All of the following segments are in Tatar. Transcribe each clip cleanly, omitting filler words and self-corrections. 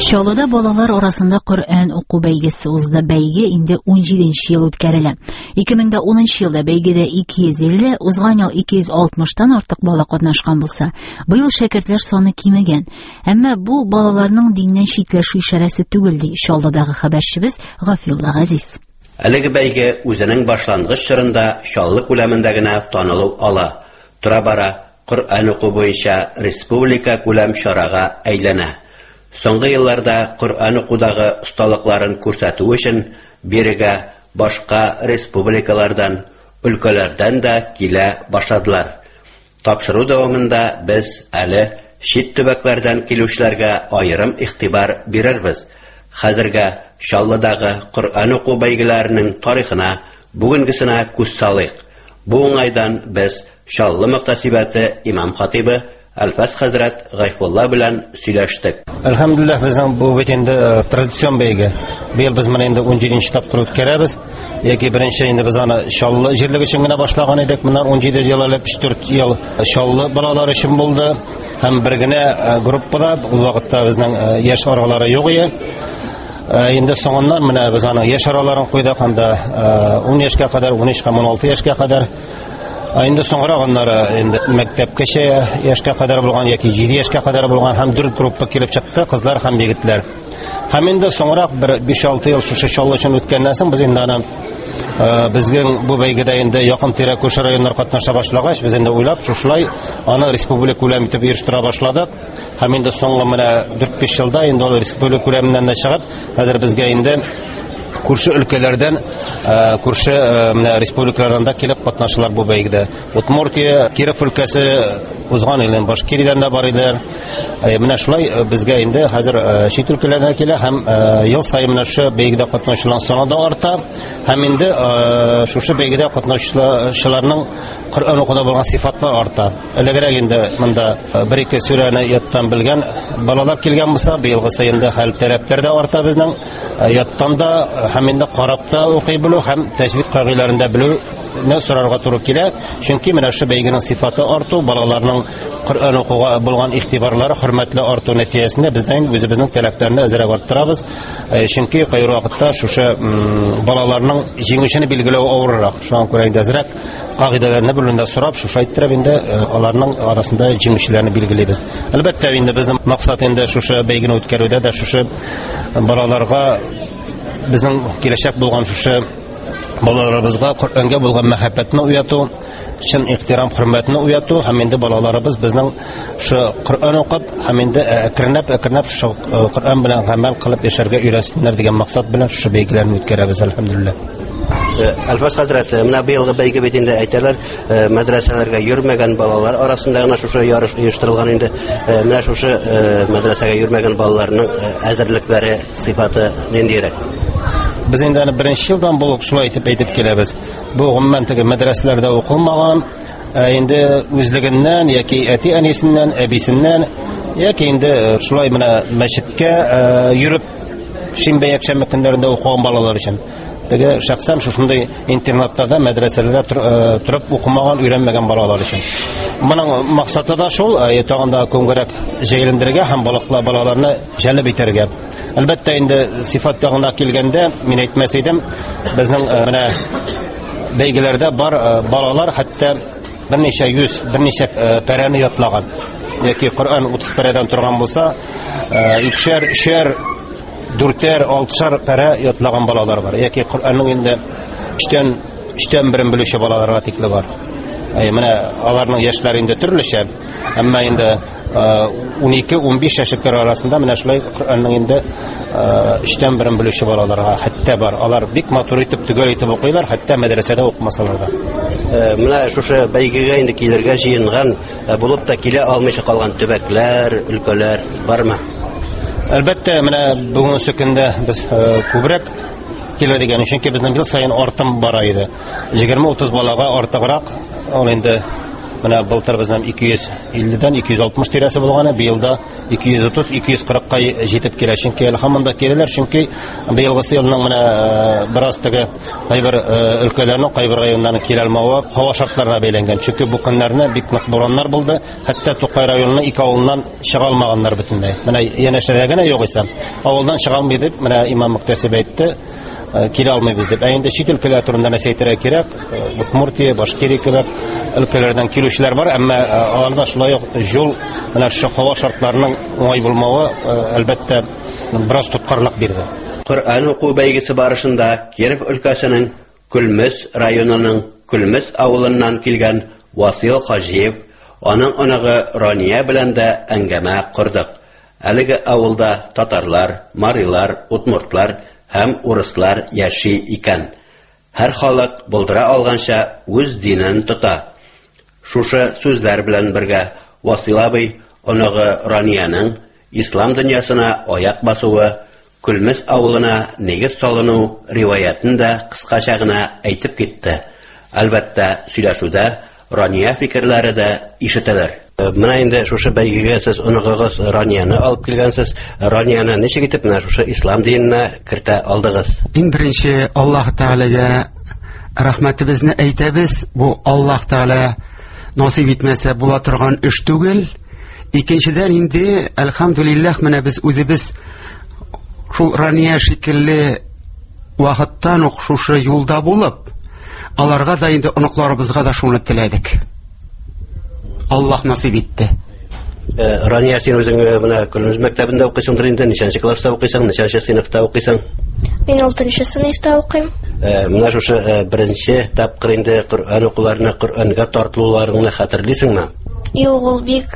Чаллыда балалар арасында Коръән уку бәйгесе узды. Бәйге инде 17нче ел үткәрелә. 2010 елда бәйгедә 250, узган ел 260тан артык бала катнашкан булса, быел шәкертләр саны кимегән. Әмма бу балаларның диннән читләшү ишарәсе түгел ди Чаллыдагы хәбәрчебез Гафилла Газиз. Әлеге бәйге үзенең башлангыч чорында Чаллы күләмендә генә танылу ала. Тора-бара Коръән уку буенча республика күләм чарага әйләнә. Соңгы елларда Коръән укудагы осталыкларын күрсәтү өчен бирегә башка республикалардан, өлкәләрдән дә килә башладылар. Тапшыру дәвамында без әле чит төбәкләрдән килүчеләргә аерым игътибар бирербез. Хәзергә Чаллыдагы Коръән уку бәйгеләренең тарихына, бүгенгесенә күз салыйк. Бу уңайдан без Чаллы мөхтәсибәте имам-хатибы Әлфәс хәзрәт Гайфулла белән сөйләштек. Әлхәмдүлилләх, безнең бу бит инде традицион бәйге. Быел без моны инде 17нче тапкыр үткәрәбез. Яки беренче инде без аны Чаллы җирлеге өчен генә башлаган идек. Моннан 17 ел элек 4 ел Чаллы балалары өчен булды. Һәм бер генә группада ул вакытта безнең яшь аралары юк иде. Инде соңыннан менә без аны яшь араларын куйдык, анда 10 яшькә кадәр, 13 һәм 16 яшькә кадәр. Инде соңрак аннары инде мәктәпкәчә яшькә кадәр булган яки 7 яшькә кадәр булган һәм 4 группа килеп чыкты, кызлар һәм егетләр. Һәм инде соңрак бер 5-6 ел шушы Чаллы өчен үткәннән соң без инде аны безнең бу бәйгедә инде якын-тирә күрше районнар катнаша башлагач, без инде уйлап шушылай аны республика күләм итеп оештыра башладык. Һәм инде соңгы менә 4-5 елда инде ул республика күләменнән дә чыгып, хәзер безгә инде күрше өлкәләрдән, күрше республикалардан да килеп катнашалар бу бәйгедә. Удмуртия, Киров өлкәсе узган елдан Башкириядән да бар иделәр. Менә шулай безгә инде хәзер чит өлкәләрдән килә һәм ел саен менә шу бәйгедә катнашучылар саны да арта. Һәм инде шушы бәйгедә катнашучыларның Коръән укуда булган сыйфатлар арта. Элегрәк инде монда 1-2 сүрәне яттан белгән балалар килгән булса, быелгы саенда хәл таләпләр дә арта безнең. Яттан да һәм инде карап та укый белү һәм тәҗвид кагыйдәләрендә белү не сорарга туры килә. Чөнки менә шу бәйгенең сыйфаты арту, балаларның Коръән укуга булган игътибарлары, хөрмәтле арту нәтиҗәсендә безнең үзебезнең таләпләрне әзрәк арттырабыз. Чөнки кайыр вакытта шушы балаларның җиңүчене билгеләү авыррак. Шуңа күрә инде әзрәк кагыйдәләрне белүндә сорап, шушы әйттереп инде аларның арасында җиңүчеләрне билгеләбез. Әлбәттә инде безнең максат инде шушы бәйгене үткәрүдә дә шушы балаларга безнең киләчәк булган шушы балаларыбызга Коръәнгә булган мәхәббәтне уяту, чын ихтирам, хөрмәтне уяту һәм инде балаларыбыз безнең шу Коръән укып һәм инде әкренләп шу Коръән белән гамәл кылып яшәргә өйрәнсеннәр дигән максат белән шу бәйгеләрне үткәрәбез, әлхәмдүлилләх. Әлфәс хәзрәт, менә быелгы бәйге бит инде әйтәләр, мәдрәсәләргә йөрмәгән балалар арасында гына шушы ярыш оештырылган инде. Менә шушы мәдрәсәгә йөрмәгән балаларның әзерлекләре, сыйфаты ниндирәк? Без инде беренче елдан булып шулай әйтеп киләбез. Бу гомумән теге мәдрәсәләрдә укылмаган, инде үзлегеннән яки әти-әнисеннән, әбисеннән яки инде шулай менә мәчеткә йөреп шимбә-якшәмбе көннәрендә укыган балалар өчен. Теге шәхсән шушындай интернатларда, мәдрәсәләрдә торып укымаган, өйрәнмәгән балалар өчен. Моның максаты да шул, тагында күңгәрәк җәйлендерергә һәм балаларны җәлеп итәргә. Әлбәттә инде сыйфат ягына килгәндә, мин әйтмәс идем, безнең менә бәйгеләрдә бар балалар хәтта берничә йөз, берничә пәрәне ятлаган. Яки Коръән 30 пәрәдән торган булса, 2-шәр, 3-шәр, 4-шәр, 6-шәр пәрә ятлаган балалар бар. Яки Коръәннең инде 3-тән 1-ен белүче балаларга тикле бар. Менә аларның яшьләре инде төрлечә, әмма инде 12-15 яшьләр арасында менә шулай Коръәннең инде 3-тән 1-ен белүче балаларга хәтта бар. Алар бик матур итеп, төгәл итеп укыйлар, хәтта мәдрәсәдә укымасалар да. Менә шушы бәйгегә инде килергә җыенган, булып та килә алмыйча калган төбәкләр, өлкәләр бармы? Әлбәттә, менә бүгенге көндә без күбрәк килә дигән, чөнки безнең ел саен артым бара иде. 20-30 балага артыграк, ул инде Менә былтыр безнең 250-дән 260 тирәсе булганы, быелда 230-240-ка җитеп килә. Чөнки һаманда киләләр, чөнки быелгы елның менә бераз теге кайбер өлкәләрнең, кайбер районнарның килә алмавы һава шартларына бәйләнгән. Чөнки бу көннәрне бик нык бураннар булды. Хәтта Тукай районының 2 авылыннан чыга алмаганнар бөтенләй. Менә янәшәдә генә юк исә, авылдан чыга алмый дип, менә имам мөхтәсиб әйтте. Килә алмыйбыз дип. Инде чит өлкәләр турында нәрсә кирәк. Удмуртия, Башкирия кебек өлкәләрдән килүчеләр бар, әмма аларда шулай ук юл, менә шу һава шартларының уңай булмавы әлбәттә бераз тоткарлык бирде. Коръән уку бәйгесе барышында Киров өлкәсенең Күлмес районының Күлмес авылыннан килгән Васил Хаҗиев, аның оныгы Рания белән дә әңгәмә курдык. Әлеге авылда татарлар, марилар, удмуртлар һәм урыслар яши икән. Һәр халык булдыра алганча үз динен тота. Шушы сүзләр белән бергә Васил абый оныгы Ранияның ислам дөньясына аяк басуы, Күлмес авылына нигез салыну риваятын да кыскача гына әйтеп китте. Әлбәттә, сөйләшүдә Рания фикерләре дә ишетелер. Менә инде шушы бәйгегә сез оныгыгыз Ранияны алып килгәнсез. Ранияны ничек итеп менә шушы ислам диненә кертә алдыгыз? Ин беренче Аллаһ Тәгаләгә рәхмәтебезне әйтәбез. Бу Аллаһ Тәгалә насыйп итмәсә була торган эш түгел. Икенчедән инде әлхәмдүлиллаһ менә без үзебез шул Рания шикелле вакыттан ук шушы юлда булып, аларга да инде оныкларыбызга да шуны теләдек. Аллаһ насыйп итте. Рания, син үзең менә Күлмес мәктәбендә укыйсыңдыр инде, ничәнче класста укыйсың, ничәнче сыйныфта укыйсың? Мин 6-нчы сыйныфта укыйм. Менә шушы беренче тапкыр инде Коръән укуларына, Коръәнгә тартылуларыңны хәтерлисеңме? Юк, ул бик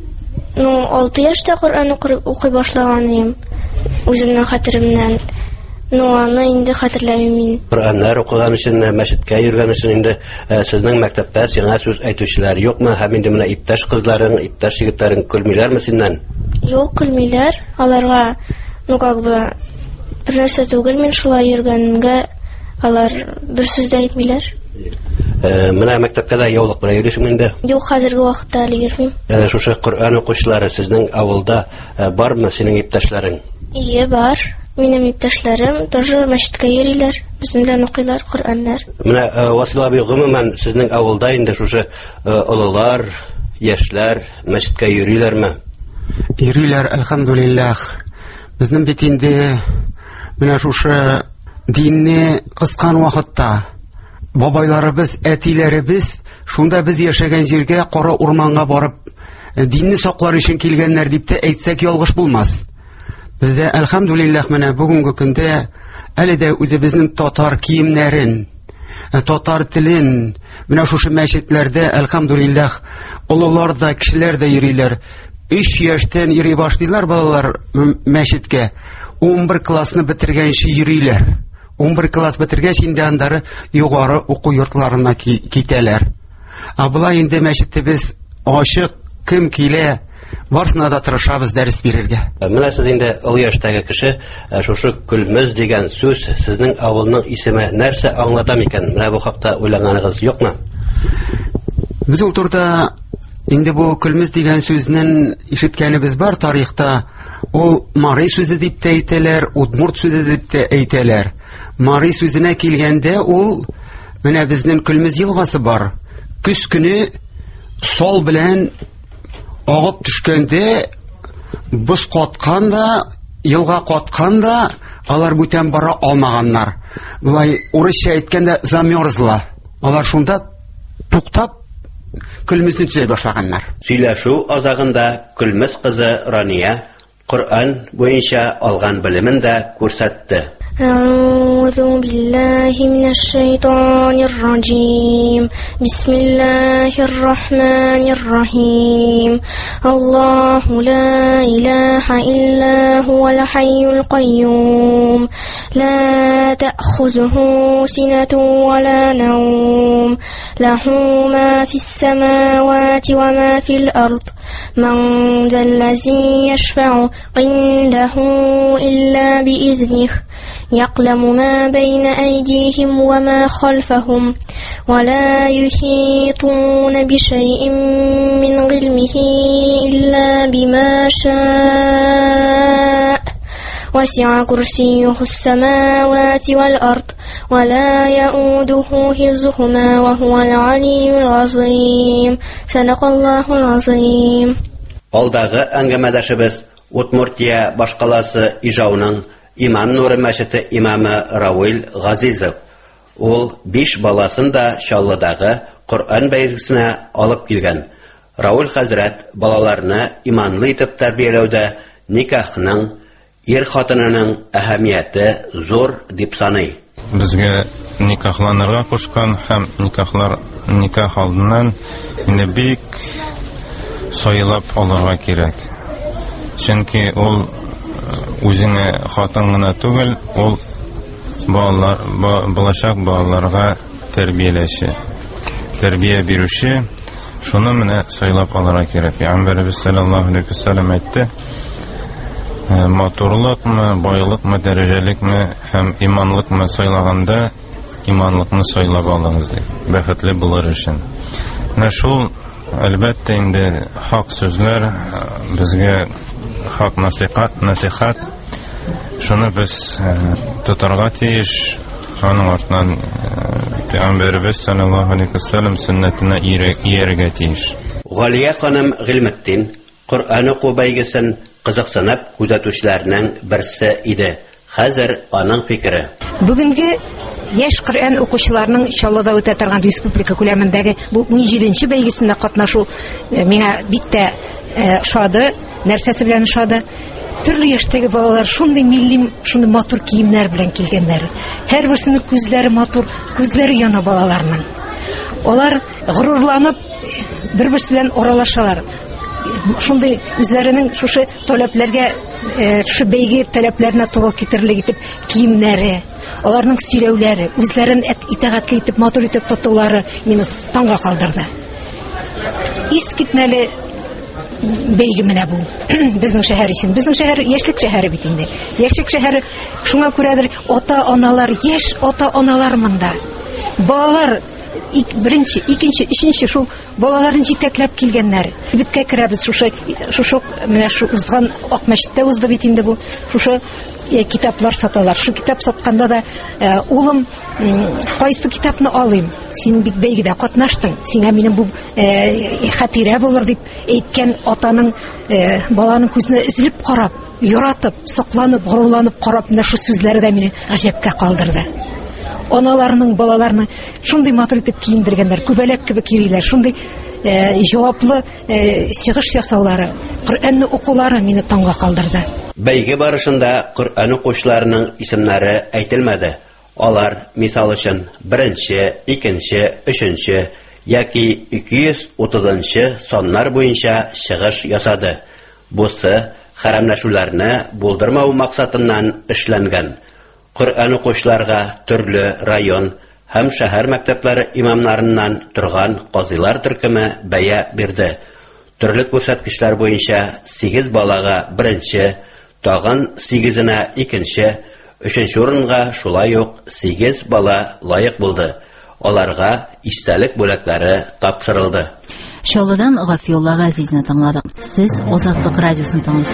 6 яшьтә Коръән укый башлаганым. Үземнең хәтеремнән. Аны инде хәтерләмим мин. Коръәннәр укыган өчен, мәчеткә йөргән өчен инде сезнең мәктәптә сиңа сүз әйтүчеләр юкмы? Һәм инде менә иптәш кызларың, иптәш егетләрең көлмиләрме синнән? Юк, көлмиләр. Аларга, бер нәрсә түгел, мин шулай йөргәнгә, алар бер сүз дә әйтмиләр. Менә мәктәпкә дә яулык белән йөрисеңме инде? Юк, хәзерге вакытта әле йөрмим. Шушы Коръән укучылары сезнең авылда бармы синең иптәшләрең? Ие, бар. Минем иптәшләрем тоже мәчеткә йөриләр, безнең белән укыйлар Коръәннәр. Менә Васил абый, гомумән сезнең авылда инде шушы олылар, яшьләр мәчеткә йөриләрме? Йөриләр, әлхәмдүлиллаһ. Безнең бит инде менә шушы динне кыскан вакытта бабайларыбыз, әтиләребез шунда без яшәгән җиргә, кара урманга барып динне саклар өчен килгәннәр дип тә әйтсәк ялгыш булмас. Бездә әлхәмдүлиллаһ менә бүгенге көндә әле дә үзебезнең татар киемнәрен, татар телен менә шушы мәчетләрдә әлхәмдүлиллаһ олылар да, кешеләр дә йөриләр. 3 яшьтән йөри башлыйлар балалар мәчеткә. 11 классны бетергәнче йөриләр. 11 класс бетергәч инде андары югары уку йортларына китәләр. Булай инде мәчетебез ачык, кем килә, барсына да тырышабыз дәрес бирергә. Менә сез инде ул яшьтәге кеше, шушы Күлмес дигән сүз сезнең авылның исеме нәрсә аңлата микән? Менә бу хакта уйлаганыгыз юкмы? Без ул турда инде бу Күлмес дигән сүзнең ишеткәнебез бар тарихта. Ул Мари сүзе дип тә әйтәләр, Удмурт сүзе дип тә әйтәләр. Мари сүзенә килгәндә ул менә безнең Күлмес елгасы бар. Көз көне сол белән агып төшкәндә, боз каткан да, елга каткан да, алар бүтән бара алмаганнар. Булай урысча әйткәндә замерзла. Алар шунда туктап Күлмесне төзәй башлаганнар. Сөйләшү азагында Күлмес кызы Рания Коръән буенча алган белемен дә күрсәтте. أعوذ بالله من الشيطان الرجيم بسم الله الرحمن الرحيم الله لا إله إلا هو الحي القيوم لا تأخذه سنة ولا نوم له ما في السماوات وما في الأرض من ذا الذي يشفع عنده إلا بإذنه يعلم ما بين أيديهم وما خلفهم ولا يحيطون بشيء من علمه إلا بما شاء وسع كرسيه السماوات والأرض ولا يؤوده حفظهما وهو العلي العظيم صدق الله العظيم. Алдағы әңгәмәдәшебез Удмуртия башкаласы Ижауның Иман Нуры мәчете имамы Рауил Газизов. Ул 5 баласын да Чаллыдагы Коръән бәйгесенә алып килгән. Рауил хәзрәт балаларны иманлы итеп тәрбияләүдә никахның, ир хатынының әһәмияте зур дип саный. Безгә никахланырга кушкан һәм никах алдыннан инде бик сайлап алырга кирәк. Чөнки ул үзенә хатын гына түгел, ул балачак балаларга тәрбияләүче, тәрбия бирүче, шуны менә сайлап алырга кирәк. Пәйгамбәрбез саллаллаһу алейһи ва саллям әйтте: матурлыкмы, байлыкмы, дәрәҗәлекме һәм иманлыкмы сайлаганда, иманлыкны сайлап алыңыз дип, бәхетле булыр өчен. Менә шул әлбәттә инде хак сүзләр, безгә хак насихат, шуны без тотарга тиеш, аның артыннан Пәйгамбәрбез саллаллаһу алейһи ва саллям сөннәтенә иярергә тиеш. Галия ханым Гыйлметдин Коръән уку бәйгесен кызыксынып күзәтүчеләрнең берсе иде. Хәзер аның фикере. Бүгенге яшь Коръән укучыларның Чаллыда үтә торган республика күләмендәге бу 17нче бәйгесендә катнашу миңа бик тә шады, нәрсәсе белән шады. Төрле яшьтәге балалар шундый милли, шундый матур киемнәр белән килгәннәр. Һәрберсенең күзләре матур, күзләре яна балаларның. Алар горурланып бер-берсе белән оралашалар. Шундый үзләренең шушы таләпләргә, шушы бәйге таләпләренә туры китерлек итеп киемнәре, аларның сөйләүләре, үзләрен итәгатькә итеп матур итеп тотулары мине станга калдырды. Искитмәле бәйге менә бу. Безнең шәһәр өчен. Безнең шәһәр яшьлек шәһәре бит инде. Яшьлек шәһәре, шуңа күрәдер ата-аналар, яшь ата-аналар монда. Балалар беренче, икенче, өченче шул балаларын җитәкләп килгәннәр. Биткә керәбез шушы менә шу узган Акмәчеттә узды бит инде бу. Шушы китаплар саталар. Шу китап сатканда да улым, кайсы китапны алыйм? Син бит бәйгедә катнаштың. Сиңа минем бу хатирә булыр дип әйткән атаның баланың күзенә үзелеп карап, яратып, сакланып, горурланып карап, менә шу сүзләре дә мине гаҗәпкә калдырды. Аналарның балаларны шундый матур итеп киендергәннәр, күбәләк кебек йөриләр, шундый җаваплы чыгыш ясаулары, Коръәнне укулары мине таңга калдырды. Бәйге барышында Коръән укучыларының исемнәре әйтелмәде. Алар, мисал өчен, 1нче, 2нче, 3нче яки 230нчы саннар буенча чыгыш ясады. Бусы хәрәмләшүләрне булдырмау максатыннан эшләнгән. Коръән укучыларга төрле район һәм шәһәр мәктәпләре имамнарыннан торган казыйлар төркеме бәя бирде. Төрле күрсәткечләр буенча 8 балага 1нче, тагын 8-нә 2нче, 3нче урынга шулай ук 8 бала лаек булды. Аларга истәлек бүләкләре тапшырылды. Чаллыдан Гафиулла Газизны тыңладык. Сез Азатлык радиосын тыңлыйсыз.